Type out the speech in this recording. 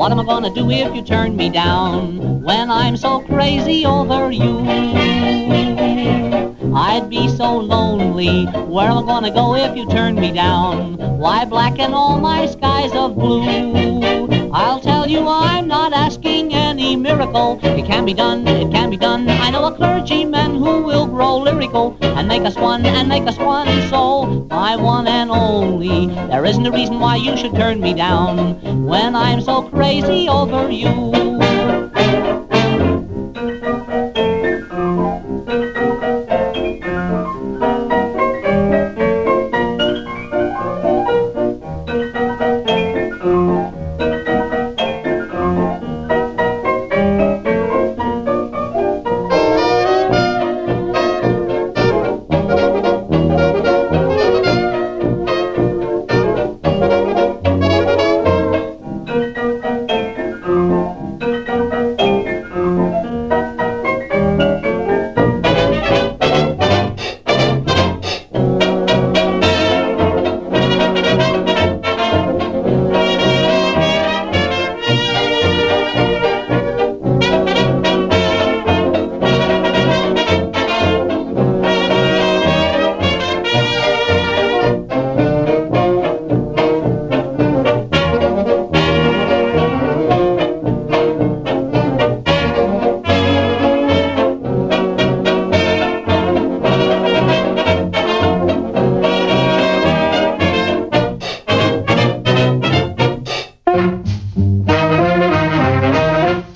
What am I gonna do if you turn me down? When I'm so crazy over you, I'd be so lonely. Where am I gonna go if you turn me down? Why blacken all my skies of blue? I'll tell you I'm not asking any miracle. It can be done, it can be done. I know a clergyman who will grow lyrical and make us one, and make us one. So, my one and only, there isn't a reason why you should turn me down when I'm so crazy over you.